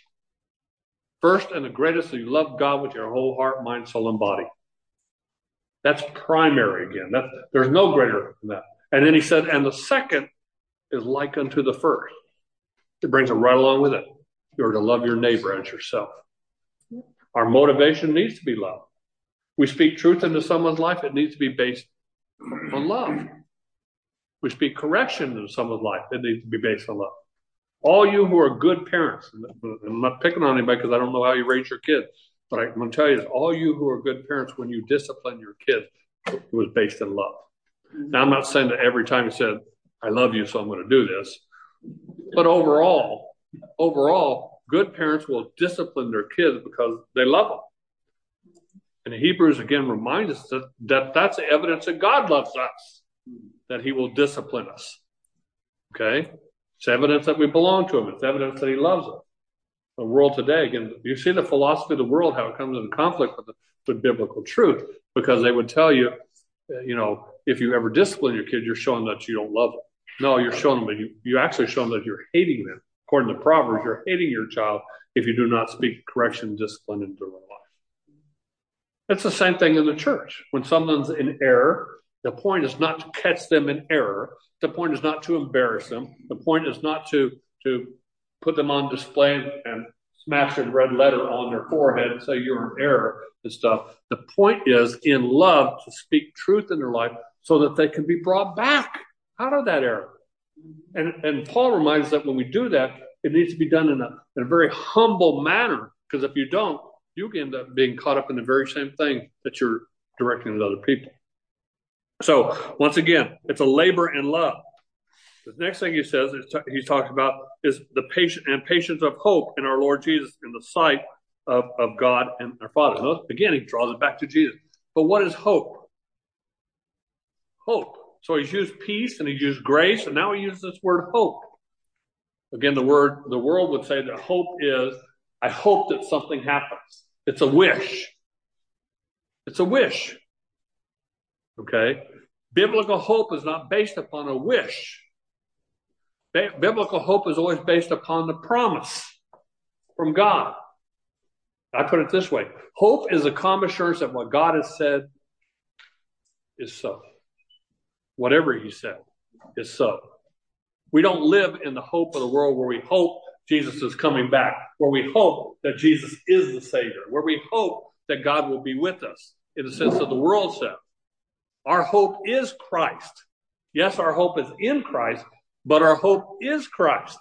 First and the greatest, is you love God with your whole heart, mind, soul, and body. That's primary again. That's, there's no greater than that. And then he said, and the second is like unto the first. It brings it right along with it. You're to love your neighbor as yourself. Our motivation needs to be love. We speak truth into someone's life, it needs to be based on love. We speak correction into someone's life, it needs to be based on love. All you who are good parents, I'm not picking on anybody because I don't know how you raise your kids, but I'm going to tell you this, all you who are good parents, when you discipline your kids, it was based in love. Now, I'm not saying that every time you said, I love you, so I'm going to do this. But overall, overall, good parents will discipline their kids because they love them. And Hebrews, again, reminds us that, that that's the evidence that God loves us, that he will discipline us. Okay? It's evidence that we belong to him. It's evidence that he loves us. The world today, again, you see the philosophy of the world, how it comes into conflict with, the, with biblical truth, because they would tell you, you know, if you ever discipline your kid, you're showing that you don't love them. No, you're showing them that you, you actually show them that you're hating them. According to Proverbs, you're hating your child if you do not speak correction and discipline into their life. It's the same thing in the church. When someone's in error, the point is not to catch them in error. The point is not to embarrass them. The point is not to, to put them on display and smash a red letter on their forehead and say you're in error and stuff. The point is, in love, to speak truth in their life so that they can be brought back out of that error. And, and Paul reminds us that when we do that, it needs to be done in a, in a very humble manner, because if you don't, you can end up being caught up in the very same thing that you're directing at other people. So, once again, it's a labor in love. The next thing he says, is t- he talks about, is the patient and patience of hope in our Lord Jesus in the sight of, of God and our Father. Notice, again, he draws it back to Jesus. But what is hope? Hope. So he's used peace and he's used grace, and now he uses this word hope. Again, the word, the world would say that hope is, I hope that something happens. It's a wish. It's a wish. Okay? Biblical hope is not based upon a wish. Biblical hope is always based upon the promise from God. I put it this way. Hope is a calm assurance that what God has said is so. Whatever he said is so. We don't live in the hope of the world where we hope Jesus is coming back, where we hope that Jesus is the Savior, where we hope that God will be with us in the sense that the world says. Our hope is Christ. Yes, our hope is in Christ, but our hope is Christ.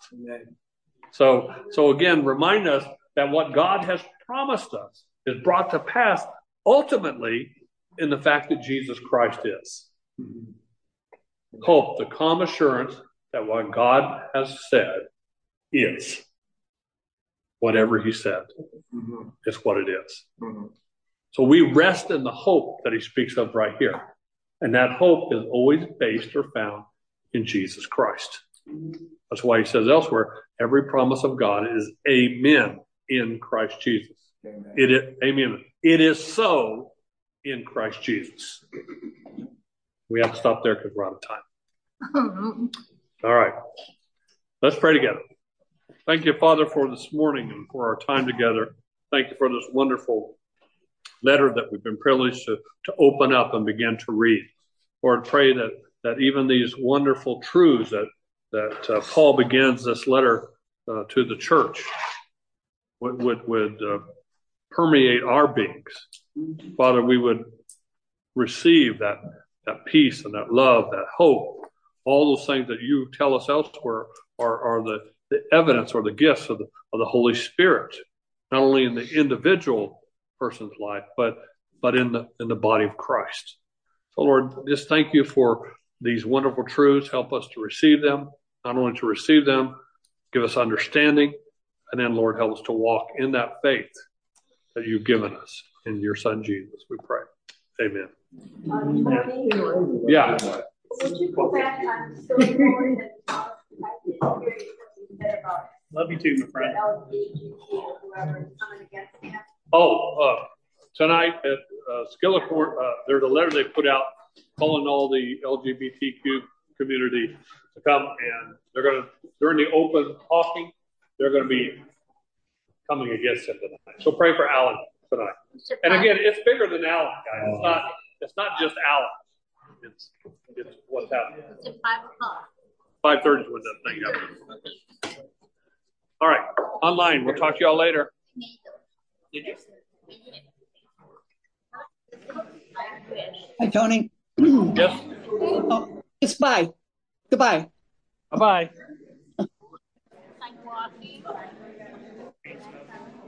So, so again, remind us that what God has promised us is brought to pass ultimately in the fact that Jesus Christ is. Mm-hmm. Hope, the calm assurance that what God has said is. Whatever he said mm-hmm. is what it is. Mm-hmm. So we rest in the hope that he speaks of right here. And that hope is always based or found in Jesus Christ. That's why he says elsewhere, every promise of God is amen in Christ Jesus. Amen. It is, amen. It is so in Christ Jesus. We have to stop there because we're out of time. All right. Let's pray together. Thank you, Father, for this morning and for our time together. Thank you for this wonderful letter that we've been privileged to, to open up and begin to read. Lord, pray that, that even these wonderful truths that, that uh, Paul begins this letter uh, to the church would, would, would uh, permeate our beings. Father, we would receive that, that peace and that love, that hope, all those things that you tell us elsewhere are, are the, the evidence or the gifts of the, of the Holy Spirit, not only in the individual person's life, but but in the in the body of Christ. So Lord, just thank you for these wonderful truths. Help us to receive them, not only to receive them, give us understanding, and then Lord, help us to walk in that faith that you've given us in your Son Jesus. We pray. Amen. Um, Tony, yeah. Would you go back on story forward and talk? I didn't hear you what you said about Love you too, my friend. the L G B T or whoever is coming against him. Oh, uh, tonight at uh, Skillicorn, uh, there's a letter they put out calling all the L G B T Q community to come, and they're going to, during the open talking, they're going to be coming against him tonight. So pray for Alan tonight. And again, it's bigger than Alan, guys. It's not, it's not just Alan. It's, it's what's happening. It's at five o'clock. five thirty is when that thing happens. All right. Online. We'll talk to y'all later. Did you? Hi, Tony. Yes. Oh, it's bye. Goodbye. Bye-bye. Like walking.